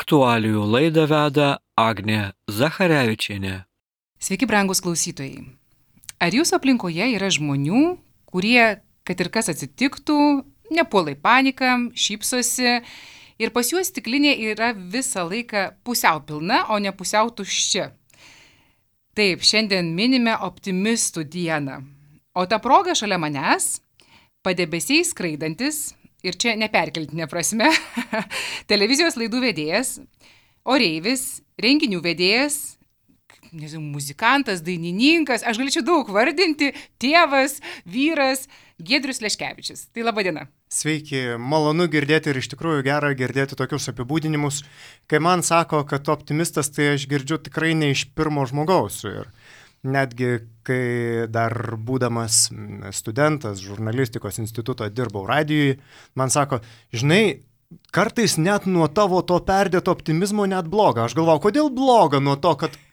Aktualijų laidą veda Agnė Zacharevičienė. Sveiki, brangus klausytojai. Ar jūsų aplinkoje yra žmonių, kurie, kad ir kas atsitiktų, nepuola į paniką, šypsosi ir pas juos stiklinė yra visą laiką pusiau pilna, o ne pusiau tuščia? Taip, šiandien minime optimistų dieną. O ta proga šalia manęs padebesiai skraidantis, ir čia neperkeltinė prasme, televizijos laidų vedėjas, oreivis, renginių vedėjas, muzikantas, dainininkas, aš galėčiau daug vardinti, tėvas, vyras, Giedrius Leškevičius. Tai laba diena. Sveiki, malonu girdėti ir iš tikrųjų gera girdėti tokius apibūdinimus. Kai man sako, kad optimistas, tai aš girdžiu tikrai ne iš pirmo žmogaus. Ir netgi, kai dar būdamas studentas žurnalistikos instituto dirbau radijui, man sako, žinai, kartais net nuo tavo to perdėto optimizmo net bloga. Aš galvau, kodėl bloga nuo to, kad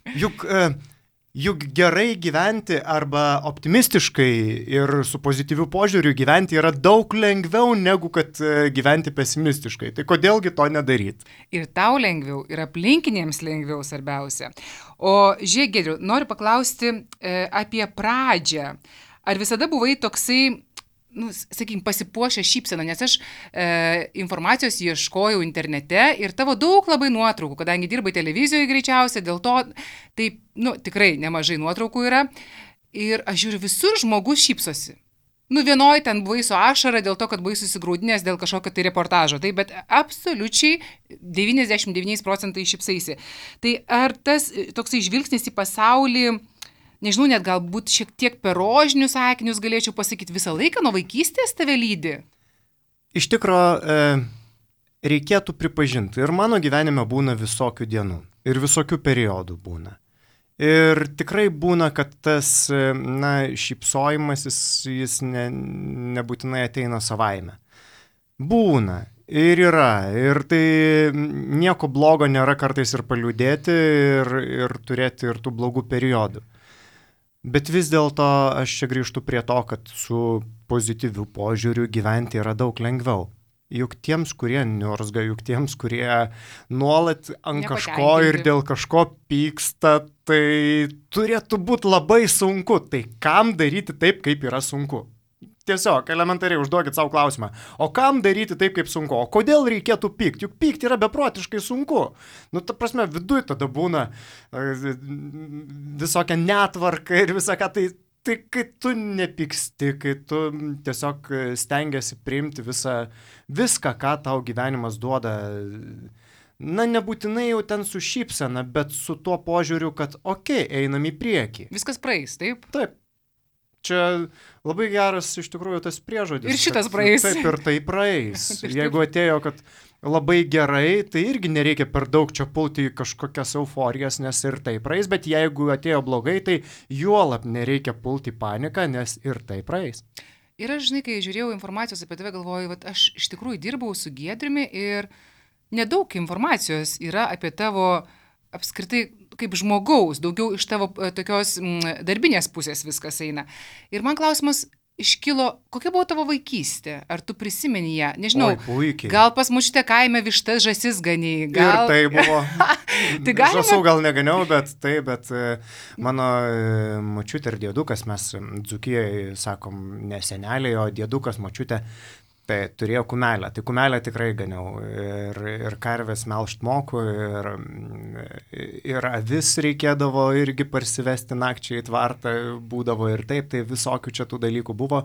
juk gerai gyventi arba optimistiškai ir su pozityviu požiūriu gyventi yra daug lengviau negu kad gyventi pesimistiškai. Tai kodėlgi to nedaryti? Ir tau lengviau, ir aplinkiniams lengviau svarbiausia. O žiūrėk, Giedriu, noriu paklausti apie pradžią. Ar visada buvai toksai, sakykime, pasipuošę šypseną, nes aš informacijos ieškojau internete ir tavo daug labai nuotraukų, kadangi dirbai televizijoje greičiausiai, dėl to taip, tikrai nemažai nuotraukų yra. Ir aš žiūriu, visur žmogus šypsosi. Vienoj ten buvai su ašara dėl to, kad buvai susigrūdinęs dėl kažkokio tai reportažo, tai, bet absoliučiai 99% šypsaisi. Tai ar tas toksai žvilgsnis į pasaulį, nežinau, net galbūt šiek tiek per rožinius akinius galėčiau pasakyti, visą laiką nuo vaikystės tave lydi? Iš tikro, reikėtų pripažinti, ir mano gyvenime būna visokių dienų, ir visokių periodų būna. Ir tikrai būna, kad tas, šypsojimas, jis nebūtinai ateina savaime. Būna. Ir yra. Ir tai nieko blogo nėra kartais ir paliūdėti, ir turėti ir tų blogų periodų. Bet vis dėlto aš čia grįžtu prie to, kad su pozityviu požiūriu gyventi yra daug lengviau. Juk tiems, kurie niurzga, juk tiems, kurie nuolat ant kažko ir dėl kažko pyksta, tai turėtų būti labai sunku. Tai kam daryti taip, kaip yra sunku? Tiesiog elementariai užduokit savo klausimą. O kam daryti taip, kaip sunku? O kodėl reikėtų pykti? Juk pykti yra beprotiškai sunku. Ta prasme, viduj tada būna visokia netvarka ir visą ką. Tai kai tu nepyksti, kai tu tiesiog stengiasi priimti viską, ką tau gyvenimas duoda, nebūtinai jau ten su šypsena, bet su tuo požiūriu, kad einam į priekį. Viskas praeis, taip? Taip. Čia labai geras iš tikrųjų tas priežodis. Ir šitas praeis. Taip, ir tai praeis. Jeigu atėjo, kad labai gerai, tai irgi nereikia per daug čia pulti į kažkokias euforijas, nes ir tai praeis, bet jeigu atėjo blogai, tai juolab nereikia pulti į paniką, nes ir tai praeis. Ir aš, žinai, kai žiūrėjau informacijos apie tave, galvoju, kad aš iš tikrųjų dirbau su Giedriumi ir nedaug informacijos yra apie tavo apskritai kaip žmogaus, daugiau iš tavo tokios darbinės pusės viskas eina. Ir man klausimas iškilo, kokia buvo tavo vaikystė? Ar tu prisimeni ją? Nežinau, gal pas močiutę kaime vištas, žąsis ganiai? Ir tai buvo. Tai galima... Žąsų gal neganiau, bet mano močiutė ir dėdukas, mes Dzūkijoje sakom ne seneliai, o dėdukas močiutė, tai turėjo kumelę. Tai kumelę tikrai ganiau. Ir karvės melžt moku, ir avis reikėdavo irgi parsivesti nakčiai į tvartą, būdavo ir taip, tai visokių čia tų dalykų buvo.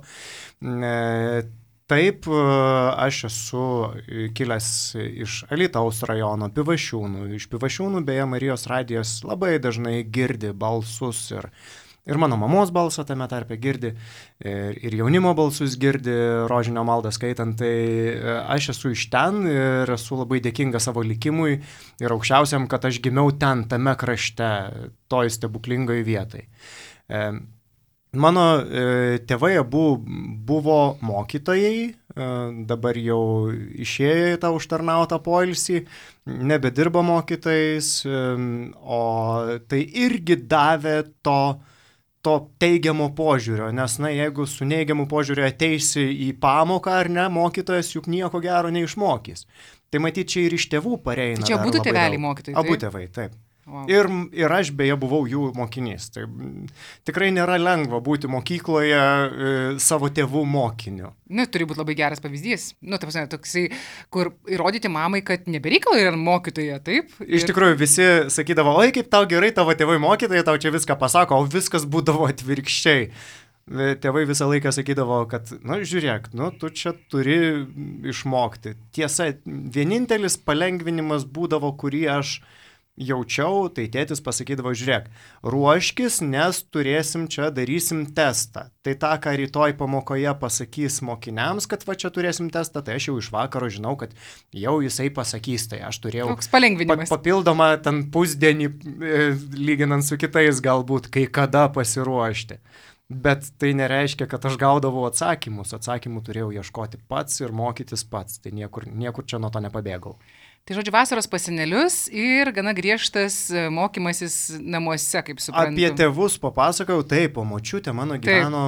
Taip, aš esu kilęs iš Alytaus rajono Pivašiūnų. Iš Pivašiūnų, beje, Marijos radijas labai dažnai girdi balsus ir mano mamos balsą tame tarpe girdi, ir jaunimo balsus girdi, rožinio maldą skaitant, tai aš esu iš ten ir esu labai dėkinga savo likimui ir aukščiausiam, kad aš gimiau ten, tame krašte, toj stebuklingoj vietai. Mano tėvai abu buvo mokytojai, dabar jau išėjo į tą užtarnautą poilsį, nebedirba mokytojais, o tai irgi davė to teigiamo požiūrio, nes, jeigu su neigiamu požiūriu ateisi į pamoką ar ne, mokytojas juk nieko gero neišmokys. Tai matyt, čia ir iš tėvų pareina. Tai čia dar abudu labai tėveliai daug. mokytojai, Abu taip? tėvai, taip. Wow. Ir aš beje buvau jų mokinys. Tai tikrai nėra lengva būti mokykloje savo tėvų mokiniu. Turi būti labai geras pavyzdys. Ta prasme, toksai, kur įrodyti mamai, kad nebereikalo yra mokytoja, taip? Iš tikrųjų, visi sakydavo, oi, kaip tau gerai, tavo tėvai mokytojai, tau čia viską pasako, o viskas būdavo atvirkščiai. Tėvai visą laiką sakydavo, kad, žiūrėk, tu čia turi išmokti. Tiesa, vienintelis palengvinimas būdavo, kurį aš jaučiau, tai tėtis pasakydavo, žiūrėk, ruoškis, nes darysim testą. Tai tą, ką rytoj pamokoje pasakys mokiniams, kad va čia turėsim testą, tai aš jau iš vakaro žinau, kad jau jisai pasakys, tai aš turėjau toks palengvinimas. Papildomą ten pusdienį, lyginant su kitais, galbūt kai kada pasiruošti. Bet tai nereiškia, kad aš gaudavau atsakymus. Atsakymų turėjau ieškoti pats ir mokytis pats. Tai niekur čia nuo to nepabėgau. Tai žodžiu, vasaros pas senelius ir gana griežtas mokymasis namuose, kaip suprantu. Apie tėvus papasakojau, taip, o močiutė mano gyveno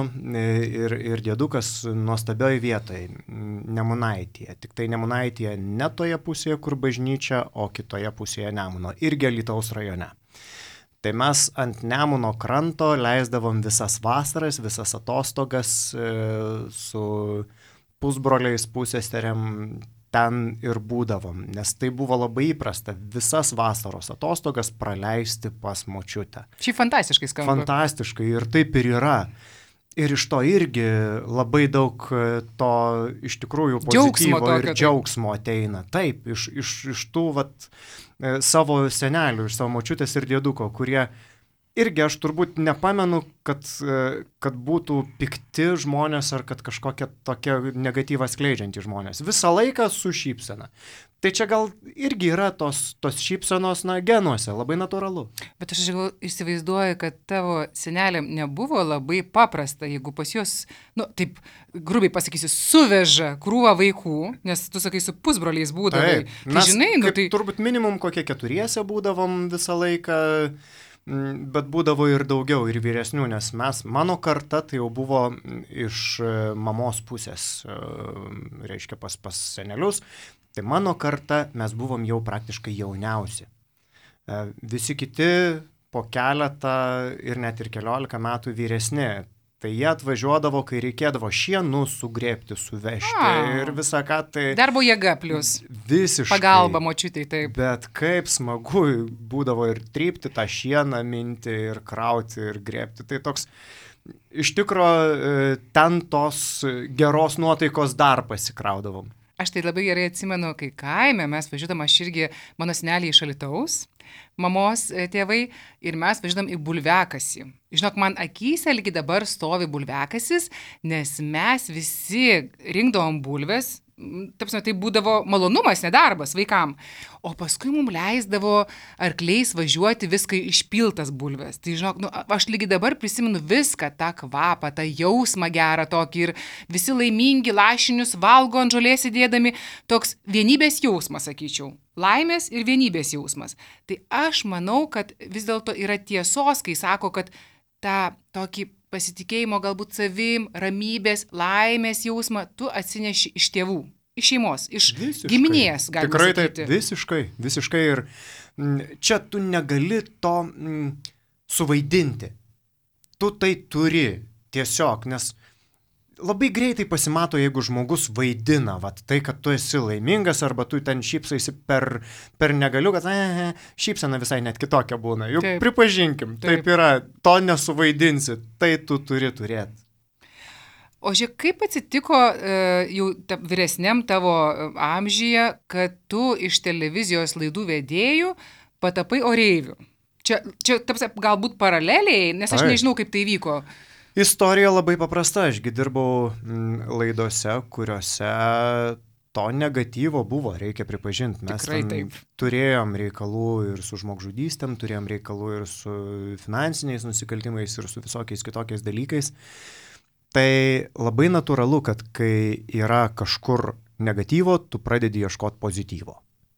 ir dėdukas nuostabioje vietoje, Nemunaityje. Tik tai Nemunaityje ne toje pusėje, kur bažnyčia, o kitoje pusėje Nemuno, irgi Alytaus rajone. Tai mes ant Nemuno kranto leisdavom visas vasaras, visas atostogas su pusbroliais, pusseserėm, ten ir būdavom, nes tai buvo labai įprasta visas vasaros atostogas praleisti pas močiutę. Šiaip fantastiškai skamba. Fantastiškai ir taip ir yra. Ir iš to irgi labai daug to iš tikrųjų pozityvo ir džiaugsmo ateina. Taip, iš tų savo senelių, iš savo močiutės ir dėduko, kurie irgi aš turbūt nepamenu, kad būtų pikti žmonės ar kad kažkokia tokia negatyvą skleidžiantys žmonės. Visą laiką su šypsena. Tai čia gal irgi yra tos šypsenos genuose, labai natūralu. Bet aš įsivaizduoju, kad tavo seneliam nebuvo labai paprasta, jeigu pas juos, taip grubiai pasakysiu, suveža krūvą vaikų, nes tu sakai, su pusbroliais būdavai. Tai žinai, turbūt minimum kokie 4 būdavom visą laiką. Bet būdavo ir daugiau, ir vyresnių, nes mano karta tai jau buvo iš mamos pusės, reiškia pas senelius, tai mano karta mes buvom jau praktiškai jauniausi. Visi kiti po keletą ir net ir 14 metų vyresni. Tai jie atvažiuodavo, kai reikėdavo šienus sugrėbti, suvežti ir visą ką tai... Darbo jėga plius. Visiškai. Pagalba močiutei, taip. Bet kaip smagu būdavo ir trypti tą šieną, minti ir krauti ir grėbti. Tai toks, iš tikro, ten tos geros nuotaikos dar pasikraudavom. Aš tai labai gerai atsimenu, kai kaime mes važiuodam, aš irgi, mano seneliai iš Alytaus, mamos tėvai, ir mes važiuodam į bulviakasį. Žinok, man akyse lygi dabar stovi bulviakasis, nes mes visi rinkdavom bulves, tai būdavo malonumas, nedarbas vaikam, o paskui mums leisdavo arkliais važiuoti viską išpiltas bulves. Tai žinok, aš lygi dabar prisimenu viską, tą kvapą, tą jausmą gerą tokį ir visi laimingi lašinius valgo ant žolės įdėdami, toks vienybės jausmas, sakyčiau. Laimės ir vienybės jausmas. Tai aš manau, kad vis dėlto yra tiesos, kai sako, kad tą tokį pasitikėjimo galbūt savim, ramybės, laimės jausmą tu atsineši iš tėvų, iš šeimos, iš giminės, galima tikrai sakyti. Taip, visiškai. Ir čia tu negali to suvaidinti. Tu tai turi tiesiog, nes labai greitai pasimato, jeigu žmogus vaidina, tai, kad tu esi laimingas, arba tu ten šypsaisi per negaliu, kad šypsena visai net kitokia būna. Juk taip, pripažinkim, taip yra, to nesuvaidinsi, tai tu turi turėti. O žiūrėk, kaip atsitiko jau vyresniam tavo amžyje, kad tu iš televizijos laidų vedėjų patapai oreiviu? Čia galbūt paraleliai, nes aš nežinau, kaip tai vyko. Istorija labai paprasta, ašgi dirbau laidose, kuriuose to negatyvo buvo, reikia pripažinti. Mes turėjom reikalų ir su žmogžudystėm, turėjom reikalų ir su finansiniais nusikaltimais ir su visokiais kitokiais dalykais. Tai labai natūralu, kad kai yra kažkur negatyvo, tu pradedi ieškoti pozityvo.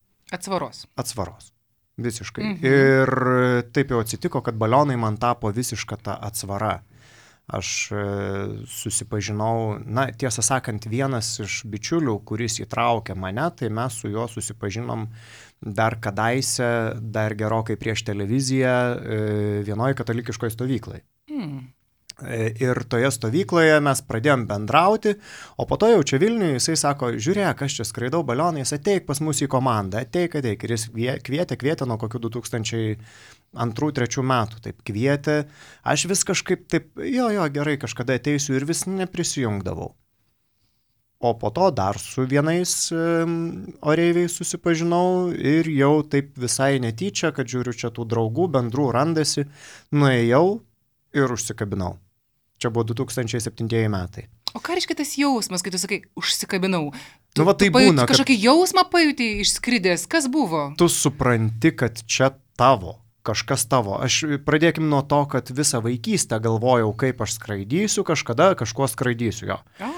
Atsvaros. Visiškai. Ir taip jau atsitiko, kad balionai man tapo visiška ta atsvara. Aš susipažinau, na, tiesą sakant, vienas iš bičiulių, kuris įtraukė mane, tai mes su juo susipažinom dar kadaise, dar gerokai prieš televiziją, vienoje katalikiškoje stovyklai. Ir toje stovykloje mes pradėjom bendrauti, o po to jau čia Vilniuje jisai sako, žiūrėk, aš čia skraidau balionais, ateik pas mus į komandą, ateik. Ir jis kvietė nuo kokių 2002-2003 metų, taip kvietė. Aš vis kažkaip taip, jo, gerai, kažkada ateisiu ir vis neprisijungdavau. O po to dar su vienais oreiviais susipažinau ir jau taip visai netyčia, kad žiūriu, čia tų draugų, bendrų randasi, nuėjau ir užsikabinau. Čia buvo 2007 metai. O ką reiškia tas jausmas, kai tu sakai, užsikabinau? Nu, va, tai būna, kad kažkokį jausmą pajutį išskridęs, kas buvo? tu supranti, kad čia tavo, kažkas tavo. Aš pradėkim nuo to, kad visą vaikystę galvojau, kaip aš skraidysiu, kažkada kažkuo skraidysiu jo.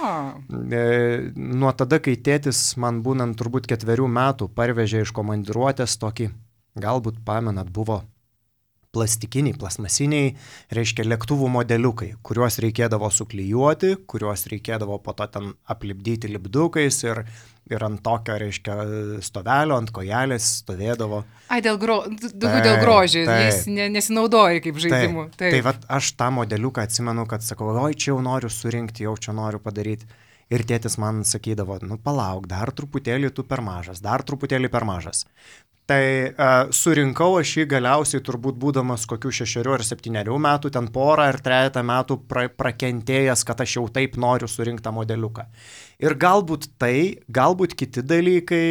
Nuo tada, kai tėtis man būnant turbūt 4 metų parvežė iš komandiruotės tokį, galbūt pamenat, buvo plastikiniai, plasmasiniai, reiškia lėktuvų modeliukai, kuriuos reikėdavo suklijuoti, kuriuos reikėdavo po to ten aplipdyti lipdukais ir ant tokio, reiškia, stovelio, ant kojelės stovėdavo. Dėl grožio, jis nesinaudoja kaip žaidimu. Tai vat aš tą modeliuką atsimenu, kad sakau, oi, čia jau noriu surinkti, jau čia noriu padaryti. Ir tėtis man sakydavo, nu palauk, dar truputėlį tu per mažas, dar truputėlį per mažas. Tai surinkau aš jį galiausiai turbūt būdamas kokių 6 ar 7 metų, ten porą ar 3 metų prakentėjęs, kad aš jau taip noriu surinkti tą modeliuką. Ir galbūt kiti dalykai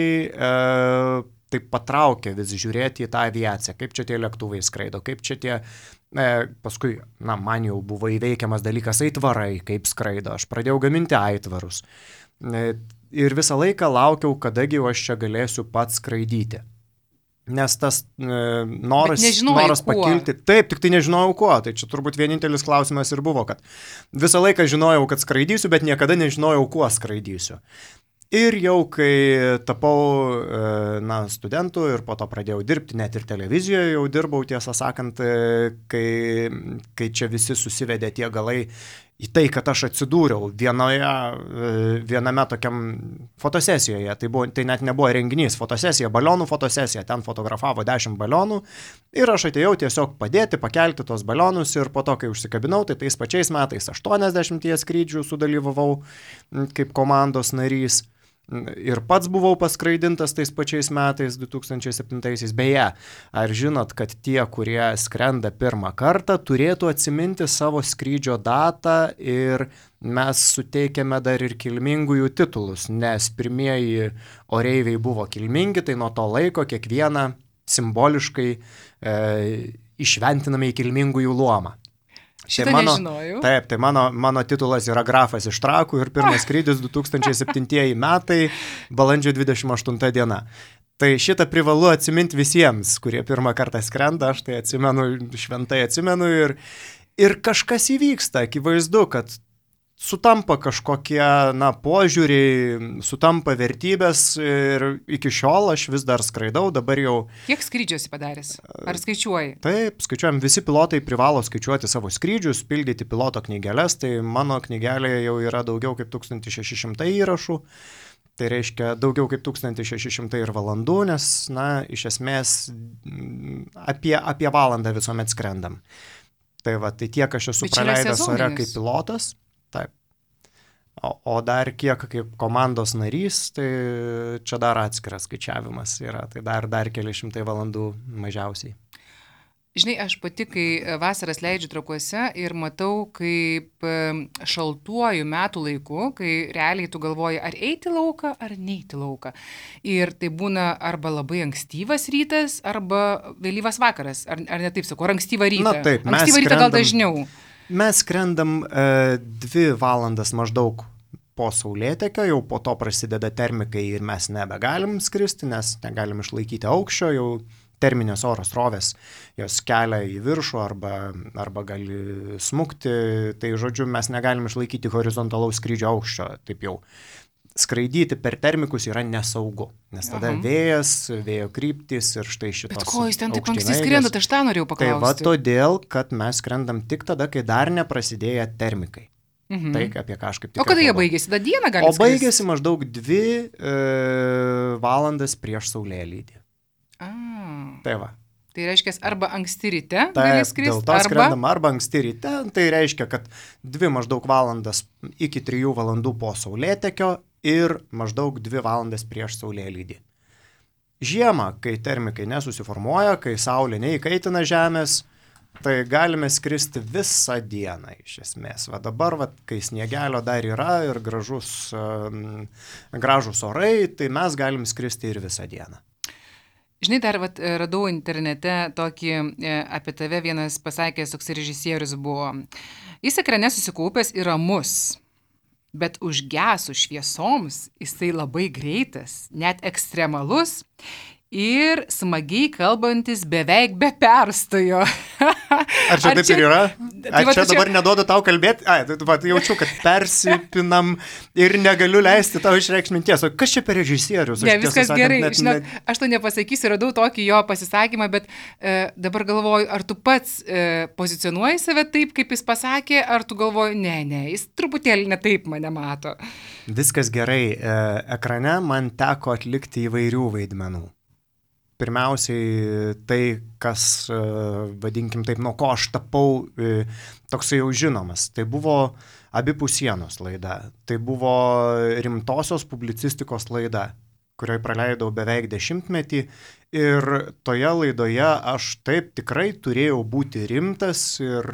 taip patraukė vis žiūrėti į tą aviaciją, kaip čia tie lėktuvai skraido, kaip čia tie, paskui, na, man jau buvo įveikiamas dalykas aitvarai, kaip skraido, aš pradėjau gaminti aitvarus. Ir visą laiką laukiau, kadagi aš čia galėsiu pats skraidyti. Nes tas noras pakilti, taip, tik tai nežinojau kuo, tai čia turbūt vienintelis klausimas ir buvo, kad visą laiką žinojau, kad skraidysiu, bet niekada nežinojau, kuo skraidysiu. Ir jau kai tapau studentu ir po to pradėjau dirbti, net ir televizijoje jau dirbau, tiesą sakant, kai čia visi susivedė tie galai į tai, kad aš atsidūriau viename tokiam fotosesijoje, tai net nebuvo renginys, fotosesija, balionų fotosesija, ten fotografavo 10 balionų ir aš atėjau tiesiog padėti, pakelti tos balionus ir po to, kai užsikabinau, tai tais pačiais metais 80 skrydžių sudalyvavau kaip komandos narys. Ir pats buvau paskraidintas tais pačiais metais 2007-aisiais. Beje, ar žinot, kad tie, kurie skrenda pirmą kartą, turėtų atsiminti savo skrydžio datą ir mes suteikėme dar ir kilmingųjų titulus, nes pirmieji oreiviai buvo kilmingi, tai nuo to laiko kiekvieną simboliškai išventiname į kilmingųjų luomą. Šitą nežinojau. Taip, tai mano titulas yra grafas iš Trakų ir pirmas skrydis 2007 metai, balandžio 28 diena. Tai šitą privalu atsiminti visiems, kurie pirmą kartą skrenda, aš tai atsimenu, šventai atsimenu ir kažkas įvyksta, akivaizdu, kad sutampa kažkokie, požiūriai, sutampa vertybės ir iki šiol aš vis dar skraidau, dabar jau... Kiek skrydžių esi padaręs? Ar skaičiuoji? Taip, skaičiuojam, visi pilotai privalo skaičiuoti savo skrydžius, pildyti piloto knygelės, tai mano knygelėje jau yra daugiau kaip 1600 įrašų, tai reiškia daugiau kaip 1600 ir valandų, nes, iš esmės apie valandą visuomet skrendam. Tai va, tai tiek aš esu praleidęs ore kaip pilotas. Taip. O dar kiek kaip komandos narys, tai čia dar atskiras skaičiavimas yra, tai dar keli šimtai valandų mažiausiai. Žinai, aš pati, kai vasaras leidžiu Trakuose ir matau, kaip šaltuoju metų laiku, kai realiai tu galvoji, ar eiti lauką, ar neiti lauką. Ir tai būna arba labai ankstyvas rytas, arba vėlyvas vakaras, ar ne taip sakau, ar ankstyvą rytą. Na taip, ankstyvą rytą gal dažniau. Mes skrendam 2 valandas maždaug po saulėtekio, jau po to prasideda termikai ir mes nebegalim skristi, nes negalim išlaikyti aukščio, jau terminės oro srovės jos kelia į viršų arba gali smukti, tai žodžiu mes negalim išlaikyti horizontalaus skrydžio aukščio, taip jau. skraidyti per termikus yra nesaugu, nes tada vėjas, vėjo kryptis ir štai šitos. Bet ko jūs ten taip anksti aukštinaigės. skrendat, aš tą norėjau Tai paklausti. va todėl, kad mes skrendam tik tada, kai dar neprasidėjo termikai. Tai apie ką aš kaip tik. O kada jie kalbu. baigėsi? Tada dieną gali O baigėsi maždaug 2 valandas prieš saulėlydį. Tai va. Tai reiškia, arba anksti ryte Taip, gali dėl skristi, to skrendam arba anksti ryte, tai reiškia, kad 2 maždaug valandas iki 3 valandų po saulėtekio ir maždaug 2 valandas prieš saulėlydį. Žiemą, kai termikai nesusiformuoja, kai saulė neįkaitina žemės, tai galime skristi visą dieną iš esmės. Va dabar, kai sniegelio dar yra ir gražus orai, tai mes galim skristi ir visą dieną. Žinai, dar radau internete tokį apie tave, vienas pasakęs, toks režisierius buvo. Jis ekrane susikaupęs ir ramus, bet užgesus šviesoms jisai labai greitas, net ekstremalus ir smagiai kalbantis beveik be perstojo. Ar čia taip ir yra? Ar va, čia dabar neduodu tau kalbėti? Jaučiu, kad persipinam ir negaliu leisti tau išreikšti minties. O kas čia per režisierius? Ne, viskas gerai. Žinok, aš to nepasakysiu, radau tokį jo pasisakymą, bet dabar galvoju, ar tu pats pozicionuoji save taip, kaip jis pasakė, ar tu galvoji, ne, jis truputėlį ne taip mane mato. Viskas gerai. Ekrane man teko atlikti įvairių vaidmenų. Pirmiausiai tai, kas, vadinkim taip, nuo ko aš tapau toksai jau žinomas. Tai buvo Abipus sienos laida. Tai buvo rimtosios publicistikos laida, kurioje praleidau beveik 10 metį. Ir toje laidoje aš taip tikrai turėjau būti rimtas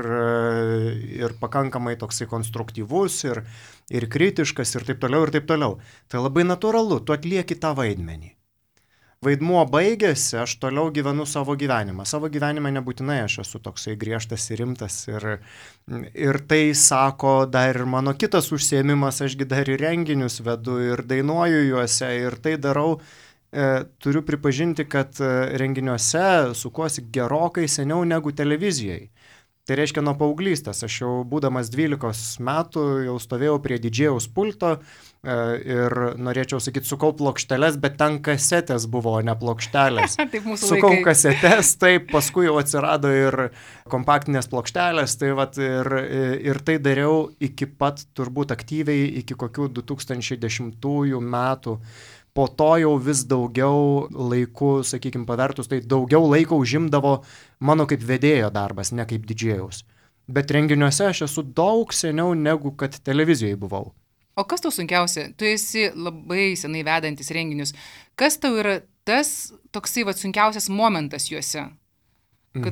ir pakankamai toksai konstruktyvus ir kritiškas ir taip toliau ir taip toliau. Tai labai natūralu, tu atlieki tą vaidmenį. Vaidmuo baigėsi, aš toliau gyvenu savo gyvenimą. Savo gyvenime nebūtinai aš esu toksai griežtas ir rimtas. Ir tai sako dar ir mano kitas užsiėmimas, ašgi dar ir renginius vedu ir dainuoju juose. Ir tai darau, turiu pripažinti, kad renginiuose sukuosi gerokai seniau negu televizijoje. Tai reiškia nuo paauglystės. Aš jau būdamas 12 metų jau stovėjau prie didžėjaus pulto ir norėčiau sakyti, sukau plokšteles, bet ten kasetės buvo, o ne plokštelės. Taip mūsų sukau laikai. kasetės, taip, paskui jau atsirado ir kompaktinės plokštelės, tai vat, ir tai dariau iki pat turbūt aktyviai, iki kokių 2010 metų. Po to jau vis daugiau laikų, sakykime, pavertus, tai daugiau laiko užimdavo mano kaip vedėjo darbas, ne kaip didžėjaus. Bet renginiuose aš esu daug seniau negu kad televizijoje buvau. O kas tau sunkiausia? Tu esi labai senai vedantis renginius. Kas tau yra tas toksai sunkiausias momentas juose? Kad...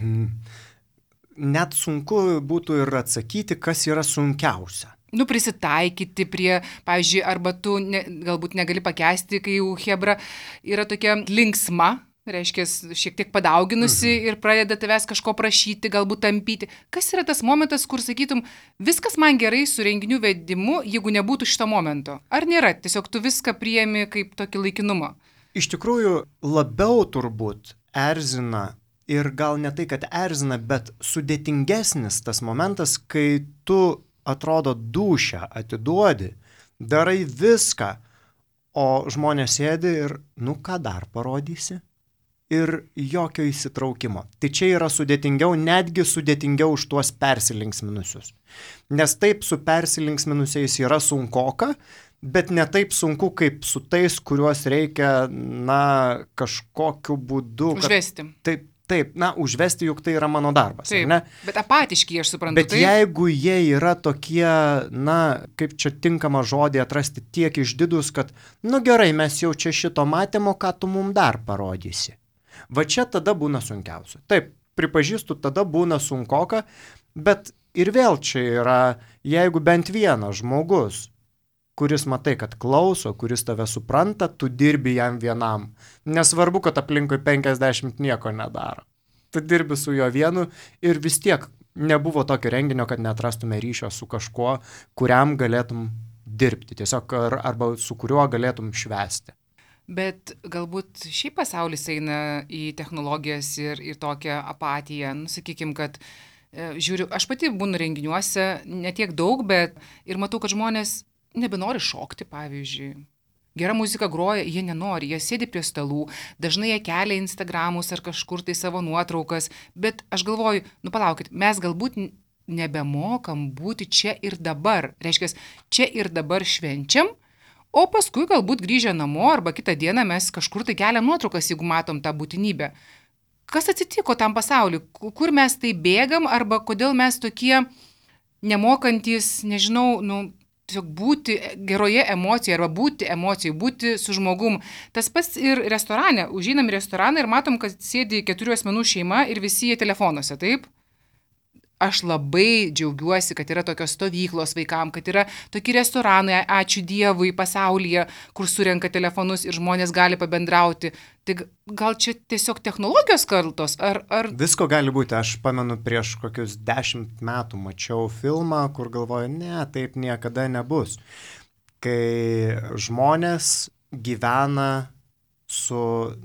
Net sunku būtų ir atsakyti, kas yra sunkiausia. Prisitaikyti prie, pavyzdžiui, arba tu galbūt negali pakęsti, kai jau chebra yra tokia linksma, reiškia, šiek tiek padauginusi ir pradeda tavęs kažko prašyti, galbūt tampyti. Kas yra tas momentas, kur sakytum, viskas man gerai su renginių vedimu, jeigu nebūtų šito momento? Ar nėra? Tiesiog tu viską priemi kaip tokį laikinumą? Iš tikrųjų, labiau turbūt erzina ir gal ne tai, kad erzina, bet sudėtingesnis tas momentas, kai tu atrodo dūšią atiduodi, darai viską, o žmonės sėdi ir, ką dar parodysi? Ir jokio įsitraukimo. Tai čia yra sudėtingiau, netgi sudėtingiau už tuos persilinksminusius. Nes taip su persilinksminusiais yra sunkoka, bet ne taip sunku, kaip su tais, kuriuos reikia, kažkokiu būdu... Užvesti. Taip, užvesti, juk tai yra mano darbas. Taip, ne? Bet apatiški, aš suprantu. Bet jeigu jie yra tokie, kaip čia tinkama žodį atrasti, tiek išdidus, kad, gerai, mes jau čia šito matėmo, ką tu mum dar parodysi. Va čia tada būna sunkiausia. Taip, pripažįstu, tada būna sunkoka, bet ir vėl čia yra, jeigu bent vienas žmogus, kuris matai, kad klauso, kuris tave supranta, tu dirbi jam vienam. Nesvarbu, kad aplinkui 50 nieko nedaro. Tu dirbi su juo vienu ir vis tiek nebuvo tokio renginio, kad neatrastume ryšio su kažkuo, kuriam galėtum dirbti, tiesiog arba su kuriuo galėtum švęsti. Bet galbūt šiaip pasaulis eina į technologijas ir tokią apatiją. Sakykime, kad žiūriu, aš pati būnu renginiuose, ne tiek daug, bet ir matau, kad žmonės nebenori šokti, pavyzdžiui. gera muzika groja, jie nenori, jie sėdi prie stalų, dažnai jie kelia Instagramus ar kažkur tai savo nuotraukas, bet aš galvoju, nu palaukit, mes galbūt nebemokam būti čia ir dabar. Reiškia, čia ir dabar švenčiam, o paskui galbūt grįžę namo arba kitą dieną mes kažkur tai keliam nuotraukas, jeigu matom tą būtinybę. Kas atsitiko tam pasauliu? Kur mes tai bėgam arba kodėl mes tokie nemokantis, nežinau, tiesiog būti geroje emocijoje arba būti emocijoje, būti su žmogum. Tas pats ir restorane. Užeinam į restoraną ir matom, kad sėdi 4 asmenų šeima ir visi jie telefonuose, taip? Aš labai džiaugiuosi, kad yra tokios stovyklos vaikam, kad yra tokie restoranai, ačiū Dievui, pasaulyje, kur surenka telefonus ir žmonės gali pabendrauti. Tai gal čia tiesiog technologijos kaltos? Ar... Visko gali būti. Aš pamenu, prieš kokius 10 metų mačiau filmą, kur galvoju, ne, taip niekada nebus. Kai žmonės gyvena su,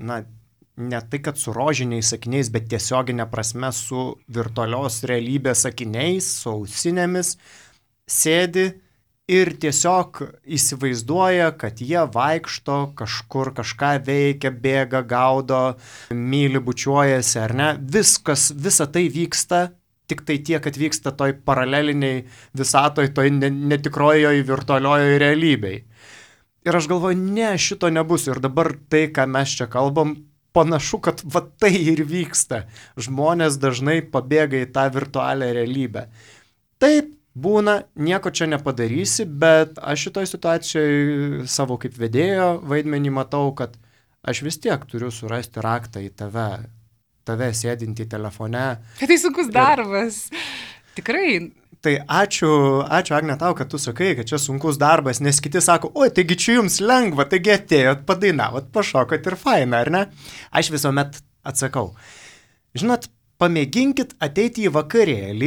ne tai, kad su rožiniais sakiniais, bet tiesioginė prasme su virtualios realybės sakiniais, su ausinėmis, sėdi ir tiesiog įsivaizduoja, kad jie vaikšto kažkur, kažką veikia, bėga, gaudo, myli, bučiuojasi, ar ne. Visa tai vyksta, tik tai tiek, kad vyksta toj paraleliniai visatoj, toj netikrojoje virtualiojoje realybėj. Ir aš galvoju, ne, šito nebus. Ir dabar tai, ką mes čia kalbam, panašu, kad va tai ir vyksta. Žmonės dažnai pabėga į tą virtualią realybę. Taip, būna, nieko čia nepadarysi, bet aš šitoj situacijoje savo kaip vedėjo vaidmenį matau, kad aš vis tiek turiu surasti raktą į tave sėdintį telefone. Tai sunkus darbas. Tikrai. Tai ačiū Agne tau, kad tu sakai, kad čia sunkus darbas, nes kiti sako, oi, taigi čia jums lengva, taigi atėjot, padainavot, pašokot ir faina, ar ne? Aš visuomet atsakau. Žinot, pamėginkit ateiti į vakarėlį,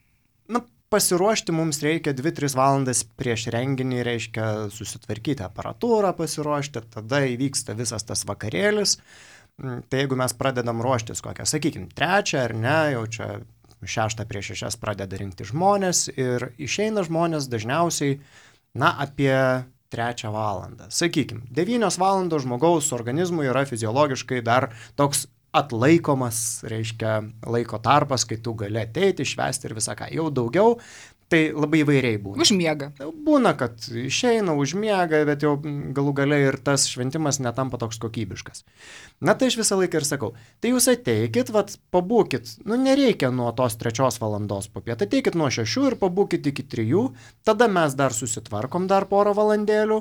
pasiruošti mums reikia 2-3 valandas prieš renginį, reiškia susitvarkyti aparatūrą, pasiruošti, tada įvyksta visas tas vakarėlis. Tai jeigu mes pradedam ruoštis kokią, sakykim, 3 ar ne, jau čia 6 prieš 6 pradeda rinkti žmonės ir išeina žmonės dažniausiai, apie 3 valandą. Sakykim, 9 valandos žmogaus organizmui yra fiziologiškai dar toks atlaikomas, reiškia, laiko tarpas, kai tu gali ateiti, švęsti ir visą ką. Jau daugiau, tai labai įvairiai būna. Užmiega. Būna, kad išeina, užmiega, bet jau galų gale ir tas šventimas netampa toks kokybiškas. Tai aš visą laiką ir sakau, tai jūs ateikit, pabūkit, nereikia nuo tos 3 valandos popiet, ateikit nuo 6 ir pabūkit iki 3, tada mes dar susitvarkom dar porą valandėlių.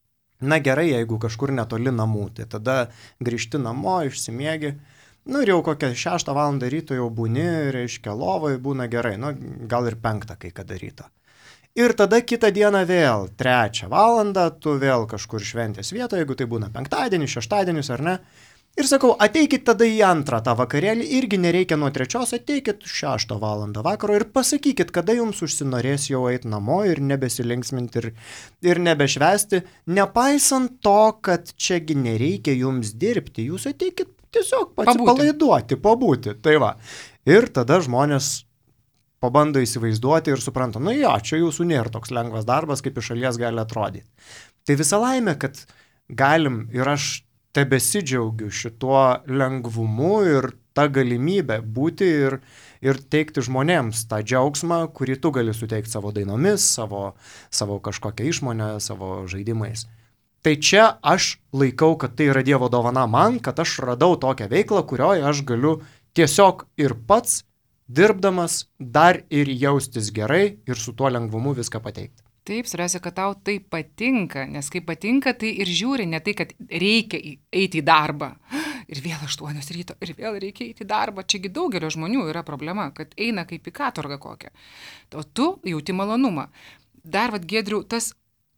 Gerai, jeigu kažkur netoli namų, tai tada grįžti namo, išsimiegi. Ir jau kokią 6 valandą ryto jau būni, reiškia, lovai būna gerai, gal ir 5 kai kada ryto. Ir tada kitą dieną vėl 3 valandą, tu vėl kažkur šventės vietoje, jeigu tai būna 5-dienis, 6-dienis ar ne. Ir sakau, ateikit tada į 2 tą vakarėlį, irgi nereikia nuo 3, ateikit 6 valandą vakaro ir pasakykit, kada jums užsinorės jau eiti namo ir nebesilinksminti ir nebešvesti, nepaisant to, kad čiagi nereikia jums dirbti, jūs ateikit tiesiog atsipalaiduoti, pabūti. Tai va. Ir tada žmonės pabando įsivaizduoti ir supranta, čia jūsų nėra toks lengvas darbas, kaip iš šalies gali atrodyti. Tai visa laimė, kad galim ir aš tebesidžiaugiu šituo lengvumu ir tą galimybę būti ir teikti žmonėms tą džiaugsmą, kurį tu gali suteikti savo dainomis, savo kažkokią išmonę, savo žaidimais. Tai čia aš laikau, kad tai yra Dievo dovana man, kad aš radau tokią veiklą, kurioje aš galiu tiesiog ir pats, dirbdamas, dar ir jaustis gerai ir su tuo lengvumu viską pateikti. Taip, surasi, kad tau tai patinka, nes kai patinka, tai ir žiūri, ne tai, kad reikia eiti į darbą. Ir vėl 8 ryto, ir vėl reikia eiti į darbą. Čiagi daugelio žmonių yra problema, kad eina kaip į katorgą kokią. O tu jauti malonumą. Dar, Giedriau, tas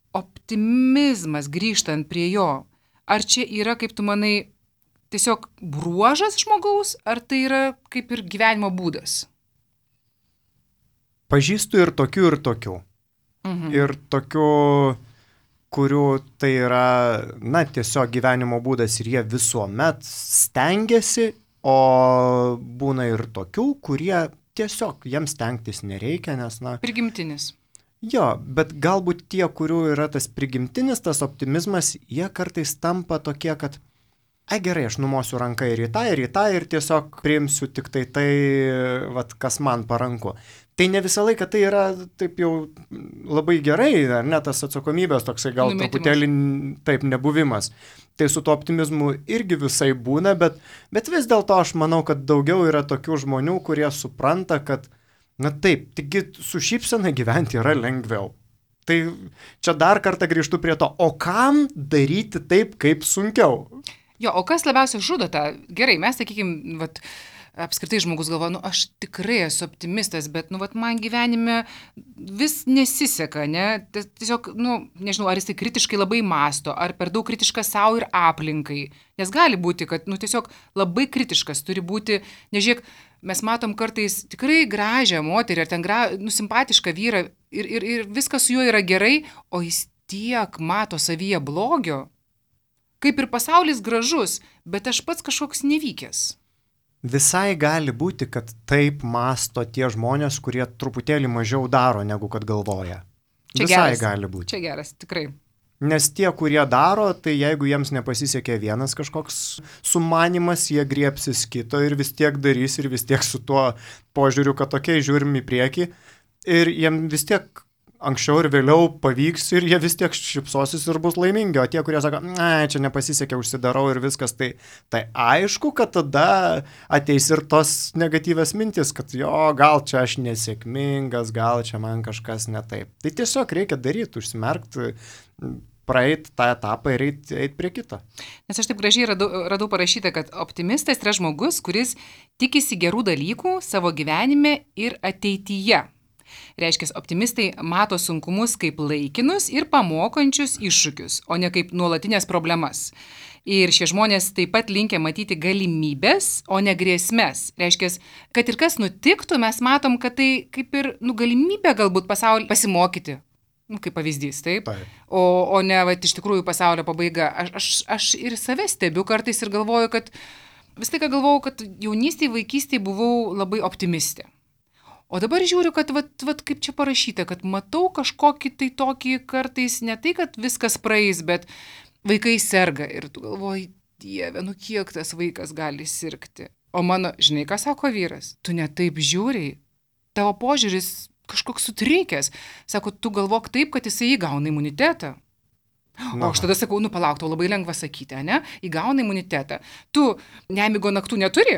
optimizmas grįžtant prie jo, ar čia yra, kaip tu manai, tiesiog bruožas žmogaus, ar tai yra kaip ir gyvenimo būdas? Pažįstu ir tokių. Ir tokių, kurių tai yra, tiesiog gyvenimo būdas ir jie visuomet stengiasi, o būna ir tokių, kurie tiesiog jiems stengtis nereikia, nes, prigimtinis. Jo, bet galbūt tie, kurių yra tas prigimtinis, tas optimizmas, jie kartais tampa tokie, kad ai gerai, aš numosiu ranką ir į tą, ir tiesiog priimsiu tik tai, vat, kas man paranku. Tai ne visą laiką tai yra taip jau labai gerai, ar ne, tas atsakomybės toksai gal Numetimas. truputėlį taip nebuvimas. Tai su tuo optimizmu irgi visai būna, bet vis dėlto aš manau, kad daugiau yra tokių žmonių, kurie supranta, kad, na taip, tikgi su šypsena gyventi yra lengviau. Tai čia dar kartą grįžtu prie to, o kam daryti taip, kaip sunkiau? Jo, o kas labiausiai žudo tą? Gerai, mes, sakykime, apskritai žmogus galvoja, aš tikrai esu optimistas, bet, man gyvenime vis nesiseka, ne? Tiesiog, nežinau, ar jisai kritiškai labai masto, ar per daug kritiškas savo ir aplinkai. Nes gali būti, kad, tiesiog labai kritiškas turi būti, nežiūrėk, mes matom kartais tikrai gražią moterį, ar ten simpatišką vyrą ir viskas su juo yra gerai, o jis tiek mato savyje blogio. Kaip ir pasaulis gražus, bet aš pats kažkoks nevykęs. Visai gali būti, kad taip masto tie žmonės, kurie truputėlį mažiau daro, negu kad galvoja. Čia Visai geras. gali būti. Čia geras, tikrai. Nes tie, kurie daro, tai jeigu jiems nepasisekė vienas kažkoks sumanimas, jie griebsis kito ir vis tiek darys ir vis tiek su tuo požiūriu, kad tokiai žiūrim į priekį ir jiem vis tiek anksčiau ir vėliau pavyks ir jie vis tiek šypsosis ir bus laimingi, o tie, kurie sako, čia nepasisekė, užsidarau ir viskas, tai aišku, kad tada ateis ir tos negatyvios mintis, kad gal čia aš nesėkmingas, gal čia man kažkas ne taip. Tai tiesiog reikia daryti, užsimerkti, praeiti tą etapą ir eiti prie kito. Nes aš taip gražiai radau parašytą, kad optimistas yra žmogus, kuris tikisi gerų dalykų savo gyvenime ir ateityje. Reiškia, optimistai mato sunkumus kaip laikinus ir pamokančius iššūkius, o ne kaip nuolatinės problemas. Ir šie žmonės taip pat linkę matyti galimybės, o ne grėsmes. Reiškia, kad ir kas nutiktų, mes matom, kad tai kaip ir galimybė galbūt pasaulį pasimokyti. Kaip pavyzdys, taip? O ne, iš tikrųjų, pasaulio pabaiga. Aš ir save stebiu kartais ir galvoju, kad vis laiką galvojau, kad jaunystėje, vaikystėje buvau labai optimistė. O dabar žiūriu, kad kaip čia parašyta, kad matau kažkokį tai tokį kartais, ne tai, kad viskas praeis, bet vaikai serga ir tu galvoji, Dieve, kiek tas vaikas gali sirgti. O mano, žinai, ką sako vyras, tu ne taip žiūriai, tavo požiūris kažkoks sutrikęs. Sako, tu galvok taip, kad jisai įgauna imunitetą. O aš tada sakau, palauk, tau labai lengva sakyti, ne? Įgauna imunitetą. Tu nemigo naktų neturi?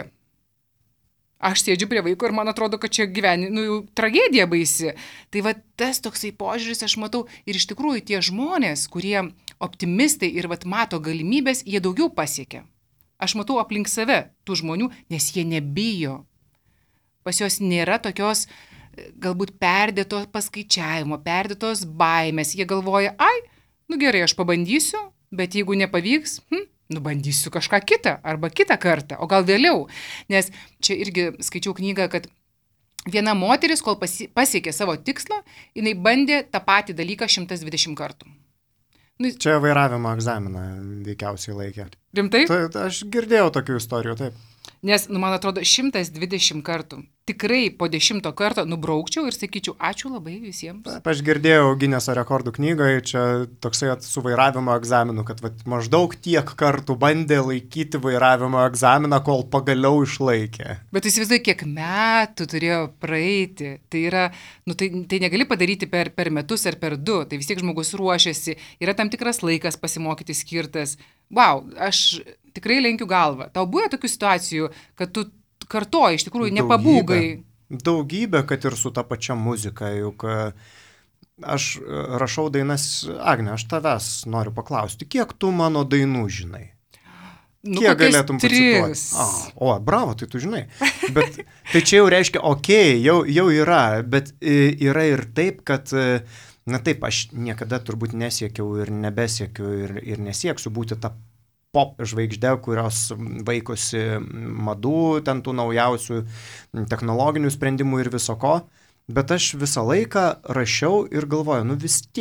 Aš sėdžiu prie vaiko ir man atrodo, kad čia tragedija baisi. Tai tas toksai požiūris aš matau ir iš tikrųjų tie žmonės, kurie optimistai ir mato galimybės, jie daugiau pasiekia. Aš matau aplink save tų žmonių, nes jie nebijo. Pas juos nėra tokios galbūt perdėto paskaičiavimo, perdėtos baimės. Jie galvoja, gerai, aš pabandysiu, bet jeigu nepavyks, bandysiu kažką kitą arba kitą kartą, o gal vėliau. Nes čia irgi skaičiau knygą, kad viena moteris, kol pasiekė savo tikslą, jinai bandė tą patį dalyką 120 kartų. Čia vairavimo egzaminą veikiausiai laikė. Rimtai? Aš girdėjau tokių istorijų, taip. Nes, man atrodo, 120 kartų. Tikrai po 10 karto nubraukčiau ir sakyčiau, ačiū labai visiems. Aš girdėjau Gineso rekordų knygoje, čia toksai su vairavimo egzaminu, kad maždaug tiek kartų bandė laikyti vairavimo egzaminą, kol pagaliau išlaikė. Bet įsivaizduoju, kiek metų turėjo praeiti. Tai yra, tai negali padaryti per metus ar per 2. Tai vis tiek žmogus ruošiasi, yra tam tikras laikas pasimokyti skirtas. Vau, aš tikrai lenkiu galvą. Tau buvo tokių situacijų, kad tu kartoji, iš tikrųjų, nepabūgai. Daugybė, kad ir su ta pačia muzika, juk aš rašau dainas, Agne, aš tavęs noriu paklausti, kiek tu mano dainų žinai? Kiek galėtum pacituoti? Bravo, tai tu žinai. Bet tai čia jau reiškia, jau yra, bet yra ir taip, kad taip, aš niekada turbūt nesiekiau ir nebesiekiu ir nesieksiu būti ta pop žvaigždė, kurios vaikosi madų, ten tų naujausių technologinių sprendimų ir viso ko, bet aš visą laiką rašiau ir galvoju, vis tiek,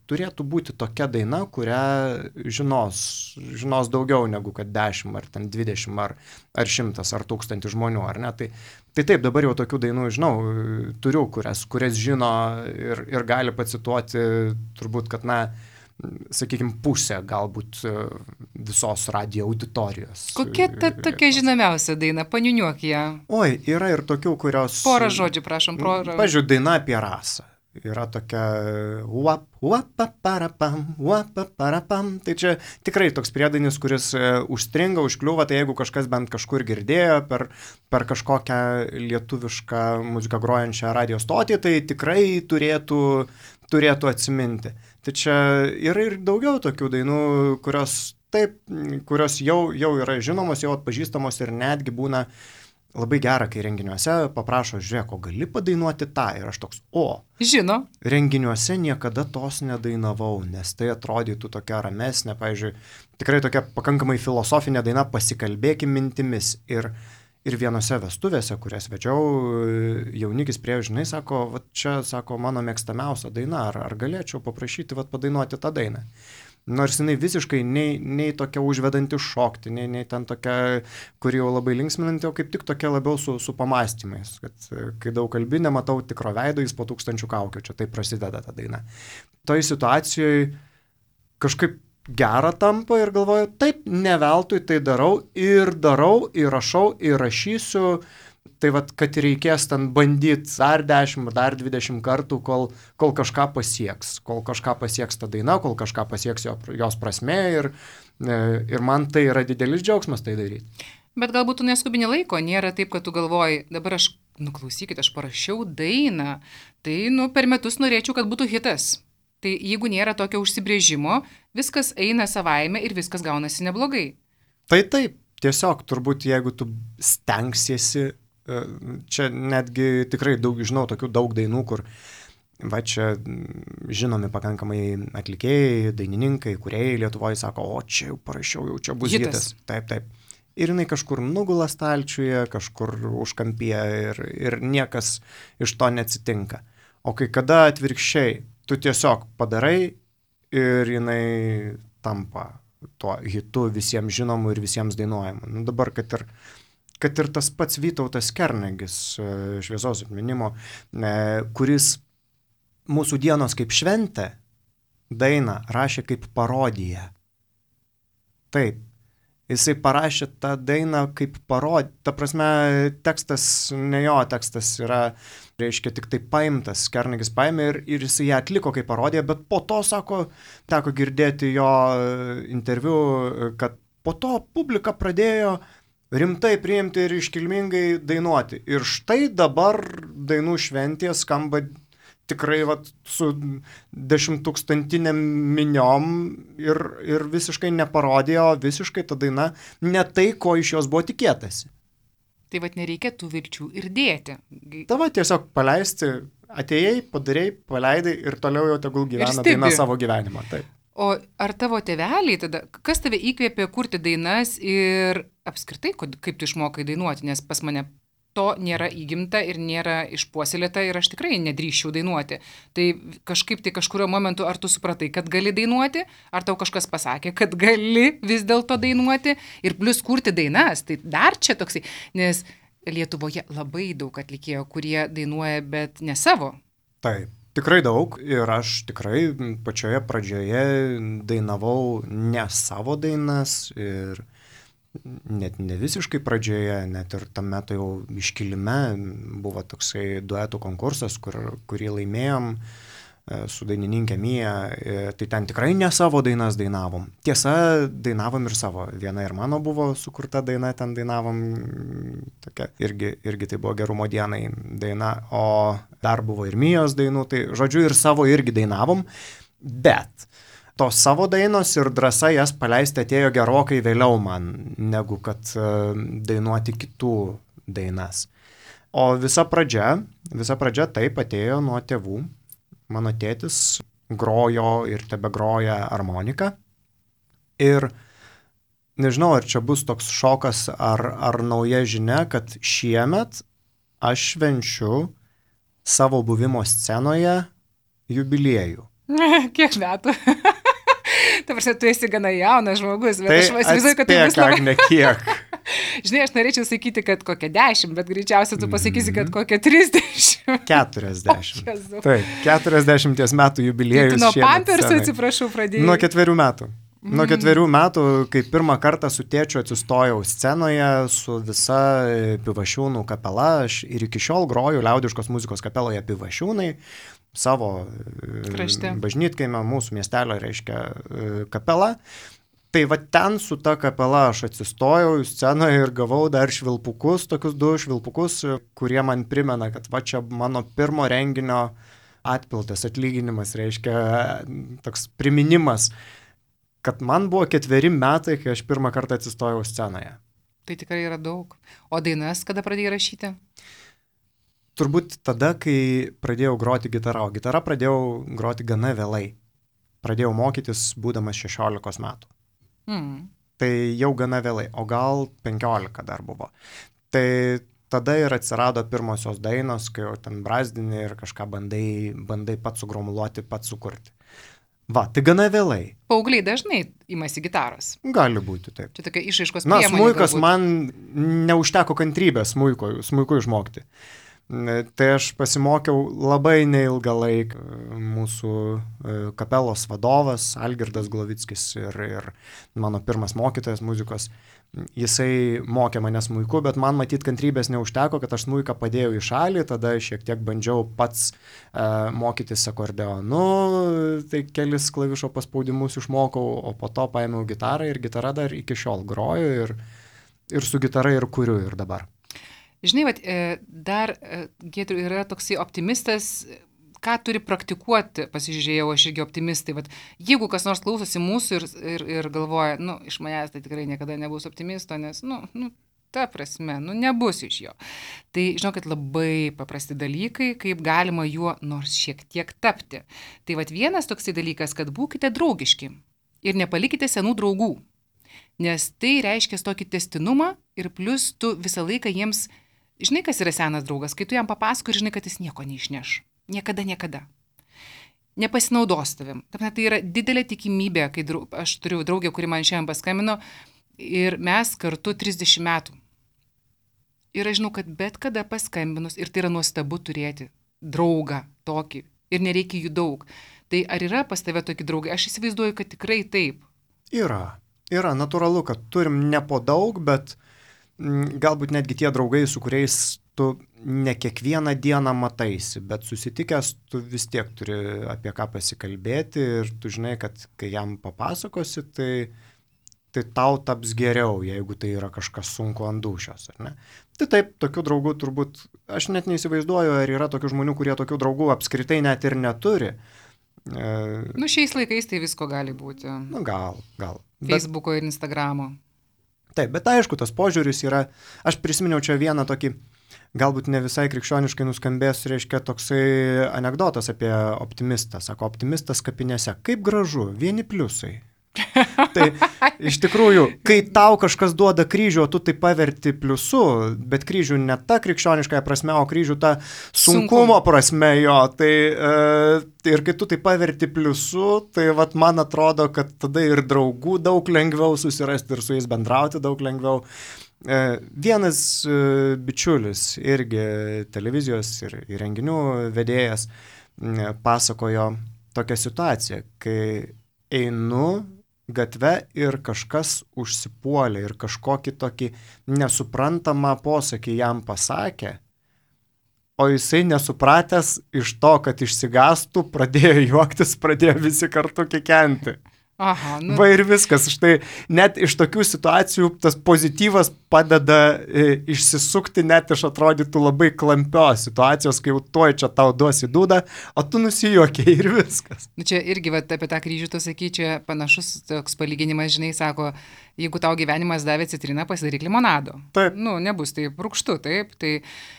turėtų būti tokia daina, kurią žinos daugiau negu kad 10 ar ten 20 ar 100 ar 1000 žmonių, ar ne? Tai taip, dabar jau tokių dainų, žinau, turiu, kurias žino ir gali pacituoti turbūt, kad, sakykime, pusę galbūt visos radijo auditorijos. Kokia ta tokia žinomiausia daina? Paniuniuok ją. Oi, yra ir tokių, kurios... Porą žodžių, prašom, Pavyzdžiui, daina apie rasą. Yra tokia uapaparapam. Tai čia tikrai toks priedainis, kuris užstringa, užkliūva, tai jeigu kažkas bent kažkur girdėjo per kažkokią lietuvišką muziką grojančią radio stotį, tai tikrai turėtų atsiminti. Tai čia yra ir daugiau tokių dainų, kurios jau yra žinomos, jau atpažįstamos ir netgi būna labai gera, kai renginiuose paprašo, žiūrėk, o gali padainuoti tą? Ir aš toks, žino. Renginiuose niekada tos nedainavau, nes tai atrodytų tokia ramesnė, pavyzdžiui, tikrai tokia pakankamai filosofinė daina, pasikalbėkim mintimis. Ir vienose vestuvėse, kurias vedžiau, jaunikis prie, žinai, sako, va čia, sako, mano mėgstamiausia daina, ar galėčiau paprašyti padainuoti tą dainą. Nors jinai visiškai nei tokia užvedanti šokti, nei ten tokia, kuri jau labai linksminanti, o kaip tik tokia labiau su pamastymais, kad kai daug kalbi, nematau tikro veido, jis po 1000 kaukių, čia taip prasideda ta daina. Toj situacijoje kažkaip gera tampa ir galvoju, taip, ne veltui tai darau, ir rašau, ir rašysiu. Tai kad reikės ten bandyti dar 10, dar 20 kartų, kol kažką pasieks ta daina, kol kažką pasieks jos prasme ir man tai yra didelis džiaugsmas tai daryti. Bet galbūt tu neskubini laiko, nėra taip, kad tu galvoji, dabar klausykit, aš parašiau dainą, tai per metus norėčiau, kad būtų hitas. Tai jeigu nėra tokio užsibrėžimo, viskas eina savaime ir viskas gaunasi neblogai. Tai taip, tiesiog turbūt jeigu tu stengsiesi, čia netgi tikrai žinau tokių daug dainų, kur čia žinomi pakankamai atlikėjai, dainininkai, kūrėjai Lietuvoje sako, čia jau parašiau, jau čia bus hitas. Taip. Ir jinai kažkur nugula stalčiuje, kažkur užkampyje ir niekas iš to neatsitinka. O kai kada atvirkščiai, tu tiesiog padarai ir jinai tampa tuo hitu visiems žinomu ir visiems dainuojamu. Dabar, kad ir tas pats Vytautas Kernagis, šviesos atminimo, kuris mūsų dienos kaip šventė dainą rašė kaip parodiją. Taip, jisai parašė tą dainą kaip parodiją. Ta prasme, tekstas, ne jo tekstas yra, reiškia, tik tai paimtas. Kernagis paėmė ir jisai ją atliko kaip parodiją, bet po to, sako, teko girdėti jo interviu, kad po to publika pradėjo rimtai priimti ir iškilmingai dainuoti. Ir štai dabar dainų šventė skamba tikrai su 10 000 miniom ir visiškai neparodija, o visiškai ta daina ne tai, ko iš jos buvo tikėtasi. Tai nereikia tų vilčių ir dėti. Tava tiesiog paleisti, atėjai, padarei, paleidai ir toliau jau tegul gyvena daina savo gyvenimą. Taip. O ar tavo tėveliai tada, kas tave įkvėpė kurti dainas ir apskritai, kaip tu išmokai dainuoti, nes pas mane to nėra įgimta ir nėra išpuoselėta ir aš tikrai nedrįsčiau dainuoti. Tai kažkaip kažkurio momentu ar tu supratai, kad gali dainuoti, ar tau kažkas pasakė, kad gali vis dėlto dainuoti ir plus kurti dainas, tai dar čia toksai, nes Lietuvoje labai daug atlikėjų, kurie dainuoja, bet ne savo. Taip. Tikrai daug ir aš tikrai pačioje pradžioje dainavau ne savo dainas ir net ne visiškai pradžioje, net ir tam metu jau iškilime buvo toksai duetų konkursas, kurį laimėjom su dainininkė Mija, tai ten tikrai ne savo dainas dainavom. Tiesa, dainavom ir savo. Viena ir mano buvo sukurta daina, ten dainavom tokia, irgi tai buvo Gerumo dienai daina, o dar buvo ir Mijos dainų, tai žodžiu ir savo irgi dainavom, bet tos savo dainos ir drąsa jas paleisti atėjo gerokai vėliau man, negu kad dainuoti kitų dainas. O visa pradžia taip atėjo nuo tėvų. Mano tėtis grojo ir tebegroja armoniką. Ir nežinau, ar čia bus toks šokas ar nauja žinia, kad šiemet aš švenčiu savo buvimo scenoje jubiliejų. Kiek metų? Ta prasme, tu esi gana jaunas žmogus, bet Tai aš įsivaizduoju, kad tai bus atspėk, labai... Agne, kiek. Žinai, aš norėčiau sakyti, kad kokia 10, bet greičiausiai tu pasakysi, kad kokia 30. 40. Jėzau. Taip, 40 metų jubiliejus. Tu nuo šiemet pampersų, scenai. atsiprašau, pradėjai. Nuo 4 metų. Nuo 4 metų, kai pirmą kartą su tėčiu atsistojau scenoje su visa Pivašiūnų kapela, aš ir iki šiol groju liaudiškos muzikos kapeloje Pivašiūnai, savo Krašte. bažnytkaime, mūsų miestelio, reiškia, kapela. Tai va ten su ta kapela aš atsistojau į sceną ir gavau dar švilpukus, tokius 2 švilpukus, kurie man primena, kad va čia mano pirmo renginio atpildas, atlyginimas, reiškia toks priminimas, kad man buvo 4 metai, kai aš pirmą kartą atsistojau scenoje. Tai tikrai yra daug. O dainas kada pradėjai rašyti? Turbūt tada, kai pradėjau groti gitarą, o gitarą pradėjau groti gana vėlai. Pradėjau mokytis būdamas 16 metų. Tai jau gana vėlai, o gal 15 dar buvo. Tai tada ir atsirado pirmosios dainos, kai jau ten brazdini ir kažką bandai pats sugromuluoti, pats sukurti. Va, tai gana vėlai. Paaugliai dažnai imasi gitaros. Gali būti taip. Čia tokia išraiškos Na, priemonė. smuikas galbūt. man neužteko kantrybės smuiku išmokti. Tai aš pasimokiau labai neilgą laiką. Mūsų kapelos vadovas Algirdas Glovickis ir mano pirmas mokytojas muzikos, jisai mokė mane smuiku, bet man matyt kantrybės neužteko, kad aš smuiką padėjau į šalį, tada šiek tiek bandžiau pats mokytis akordeonu, tai kelis klavišo paspaudimus išmokau, o po to paėmiau gitarą ir gitarą dar iki šiol groju ir su gitara ir kuriu ir dabar. Žinai, vat, dar Giedriu yra toksai optimistas, ką turi praktikuoti, pasižiūrėjau, aš irgi optimistai. Vat, jeigu kas nors klausosi mūsų ir galvoja, iš manęs tai tikrai niekada nebus optimisto, nes, ta prasme, nebus iš jo. Tai žinokit, labai paprasti dalykai, kaip galima juo nors šiek tiek tapti. Tai vat vienas toksai dalykas, kad būkite draugiški ir nepalikite senų draugų. Nes tai reiškia tokį testinumą ir plus tu visą laiką jiems, žinai, kas yra senas draugas, kai tu jam papasako ir žinai, kad jis nieko neišneš. Niekada. Nepasinaudos tavim. Tai yra didelė tikimybė, kai aš turiu draugę, kuri man šiandien paskambino ir mes kartu 30 metų. Ir aš žinau, kad bet kada paskambinus, ir tai yra nuostabu turėti draugą tokį ir nereikia jų daug. Tai ar yra pas tave tokie draugai? Aš įsivaizduoju, kad tikrai taip. Yra natūralu, kad turim ne po daug, bet galbūt netgi tie draugai, su kuriais tu ne kiekvieną dieną mataisi, bet susitikęs tu vis tiek turi apie ką pasikalbėti ir tu žinai, kad kai jam papasakosi, tai tau taps geriau, jeigu tai yra kažkas sunku ant dūšios, ar ne? Tai taip, tokių draugų turbūt, aš net neįsivaizduoju, ar yra tokių žmonių, kurie tokių draugų apskritai net ir neturi. Šiais laikais tai visko gali būti. Gal. Facebooko ir Instagramo. Taip, bet aišku, tas požiūris yra, aš prisiminiau čia vieną tokį, galbūt ne visai krikščioniškai nuskambės, reiškia toksai anekdotas apie optimistą. Sako, optimistas kapinėse, kaip gražu, vieni pliusai. Tai iš tikrųjų, kai tau kažkas duoda kryžių, o tu tai paverti pliusu, bet kryžių ne ta krikščioniškąja prasme, o kryžių ta sunkumo prasme jo, tai ir kai tu tai paverti pliusu, tai vat man atrodo, kad tada ir draugų daug lengviau susirasti ir su jais bendrauti daug lengviau. Vienas bičiulis, irgi televizijos ir renginių vedėjas, pasakojo tokią situaciją, kai einu gatve ir kažkas užsipuolė ir kažkokį tokį nesuprantamą posakį jam pasakė, o jisai nesupratęs iš to, kad išsigastų, pradėjo juoktis, pradėjo visi kartu kikenti. Aha, Va ir viskas. Štai net iš tokių situacijų tas pozityvas padeda išsisukti net iš atrodytų labai klampios situacijos, kai jau tuoj čia tau duosi dūdą, o tu nusijuokiai ir viskas. Čia irgi apie tą kryžių tu sakyčiau, panašus toks palyginimas, žinai, sako, jeigu tau gyvenimas davė citriną, pasidaryk limonado. Taip. Nebus taip rūgštu, taip. Tai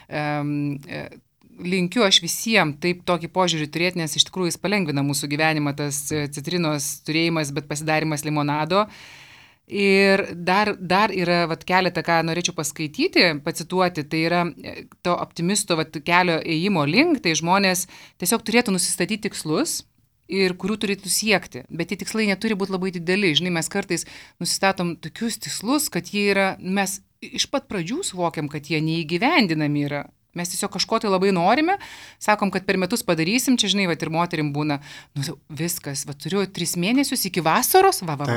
linkiu aš visiems taip tokį požiūrį turėti, nes iš tikrųjų jis palengvina mūsų gyvenimą, tas citrinos turėjimas, bet pasidarimas limonado. Ir dar yra keletą, ką norėčiau paskaityti, pacituoti, tai yra to optimisto kelio ėjimo link, tai žmonės tiesiog turėtų nusistatyti tikslus ir kurių turėtų siekti. Bet tie tikslai neturi būti labai dideli. Žinai, mes kartais nusistatom tokius tikslus, kad jie yra, mes iš pat pradžių suvokiam, kad jie neįgyvendinami yra. Mes tiesiog kažko tai labai norime, sakom, kad per metus padarysim, čia žinai, ir moterim būna, viskas, turiu 3 mėnesius iki vasaros,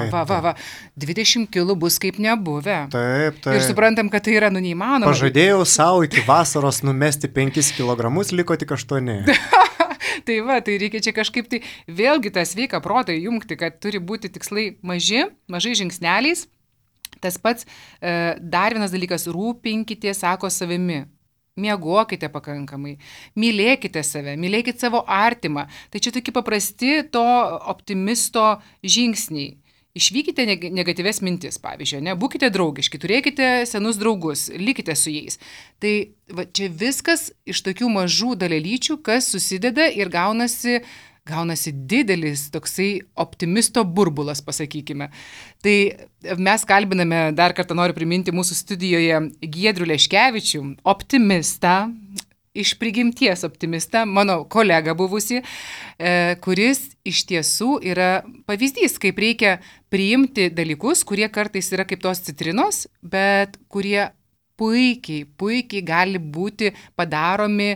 20 kilų bus kaip nebuvę. Taip. Ir suprantam, kad tai yra neįmanoma. Pažadėjau savo iki vasaros numesti 5 kilogramus, liko tik 8. Tai reikia čia kažkaip tai vėlgi tą sveiką protą įjungti, kad turi būti tikslai mažai žingsneliais. Tas pats dar vienas dalykas, rūpinkite, sako, savimi. Miegokite pakankamai, mylėkite save, mylėkite savo artimą. Tai čia tokie paprasti to optimisto žingsniai. Išvykite negatyves mintis, pavyzdžiui, būkite draugiški, turėkite senus draugus, likite su jais. Tai čia viskas iš tokių mažų dalelyčių, kas susideda ir gaunasi didelis toksai optimisto burbulas, pasakykime. Tai mes kalbiname, dar kartą noriu priminti mūsų studijoje Giedrių Leškevičių, optimistą, iš prigimties optimistą, mano kolega buvusi, kuris iš tiesų yra pavyzdys, kaip reikia priimti dalykus, kurie kartais yra kaip tos citrinos, bet kurie puikiai gali būti padaromi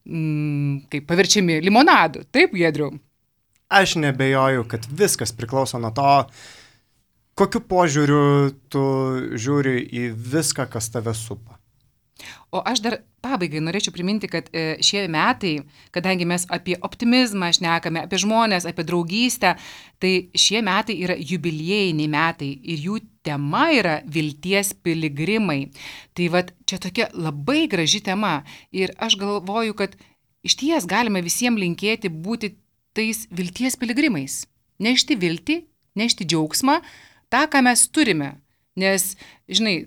kaip paverčiami limonadu. Taip, Giedriau? Aš nebejoju, kad viskas priklauso nuo to, kokiu požiūriu tu žiūri į viską, kas tave supa. O aš dar pabaigai norėčiau priminti, kad šie metai, kadangi mes apie optimizmą šnekame, apie žmonės, apie draugystę, tai šie metai yra jubiliejiniai metai ir jų tema yra vilties piligrimai. Tai čia tokia labai graži tema ir aš galvoju, kad išties galime visiems linkėti būti tais vilties piligrimais. Nešti viltį, nešti džiaugsmą, tą, ką mes turime. Nes, žinai,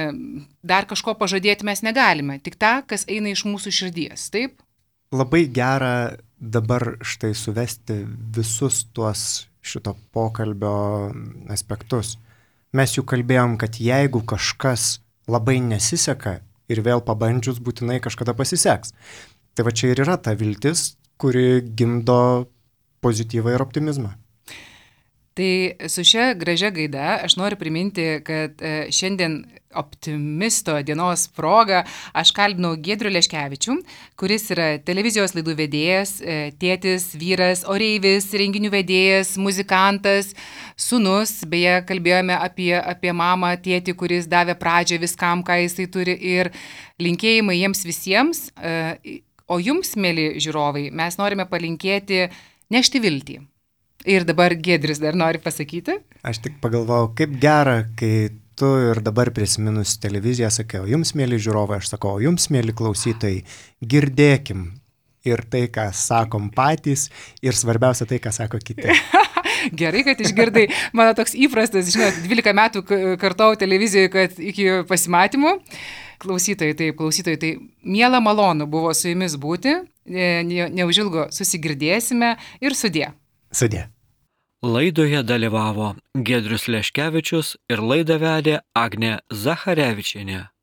dar kažko pažadėti mes negalime, tik tą, kas eina iš mūsų širdies, taip? Labai gera dabar štai suvesti visus tuos šito pokalbio aspektus. Mes jau kalbėjom, kad jeigu kažkas labai nesiseka ir vėl pabandžius būtinai kažkada pasiseks. Tai čia ir yra ta viltis, kuri gimdo pozityvą ir optimizmą. Tai su šia gražia gaida aš noriu priminti, kad šiandien optimisto dienos proga aš kalbinau Giedrių Leškevičių, kuris yra televizijos laidų vedėjas, tėtis, vyras, oreivis, renginių vedėjas, muzikantas, sūnus. Beje, kalbėjome apie mamą, tėtį, kuris davė pradžią viskam, ką jisai turi, ir linkėjimai jiems visiems. O jums, mėly žiūrovai, mes norime palinkėti nešti viltį. Ir dabar Giedrius dar nori pasakyti? Aš tik pagalvojau, kaip gera, kai tu ir dabar prisiminus televiziją sakai, o jums, mėly žiūrovai, aš sakau, o jums, mėly klausytojai, girdėkim ir tai, ką sakom patys, ir svarbiausia tai, ką sako kiti. Gerai, kad išgirdai. Mano toks įprastas, 12 metų kartau televizijoje, kad iki pasimatymų. Klausytojai, tai miela malonu buvo su jumis būti, neužilgo susigirdėsime ir sudie. Sudie. Laidoje dalyvavo Giedrius Leškevičius ir laidą vedė Agnė Zacharevičienė.